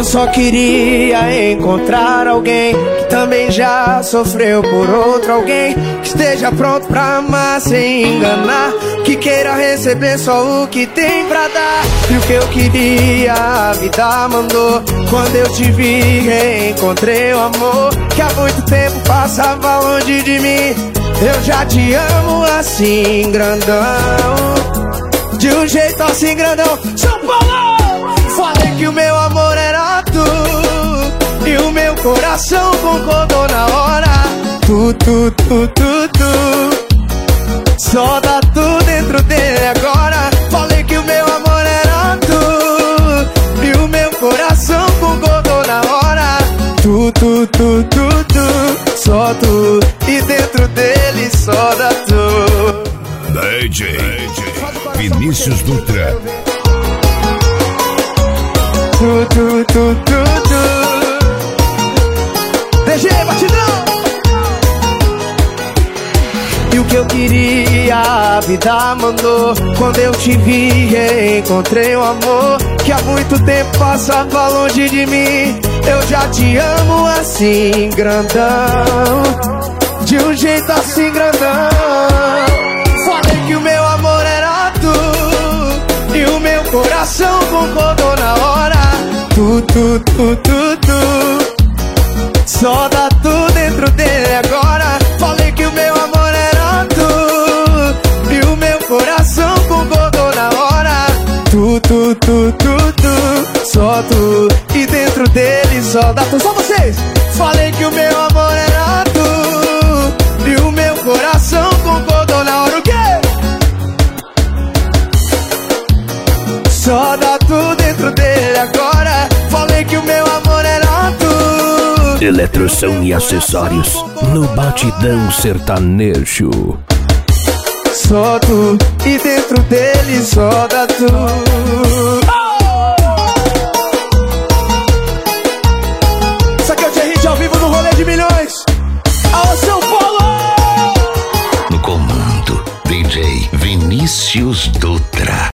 Eu só queria encontrar alguém que também já sofreu por outro alguém, que esteja pronto pra amar sem enganar, que queira receber só o que tem pra dar. E o que eu queria a vida mandou. Quando eu te vi encontrei o amor que há muito tempo passava longe de mim. Eu já te amo assim grandão, de um jeito assim grandão. São Paulo! Falei que o meu amor era tu, e o meu coração concordou na hora. Tu, só dá tu dentro dele agora. Falei que o meu amor era tu, e o meu coração concordou na hora. Tu, só tu, e dentro dele só dá tu. DJ Vinícius Dutra. DG batidão. E o que eu queria a vida mandou. Quando eu te vi encontrei um amor que há muito tempo passava longe de mim. Eu já te amo assim grandão, de um jeito assim grandão. Falei que o meu amor era tu, e o meu coração concordou na hora. Tu, só dá tu dentro dele agora. Falei que o meu amor era tu, e o meu coração concordou na hora. Tu, só tu, e dentro dele só dá tu. Só vocês! Falei que o meu amor era tu, e o meu coração concordou na hora. O quê? Só dá tu dentro dele agora. Falei que o meu amor era tu. Eletroção e acessórios no Batidão Sertanejo. Só tu, e dentro dele só dá tu. Isso aqui é o Thierry ao vivo no Rolê de Milhões. Alô, São Paulo! No comando, DJ Vinícius Dutra.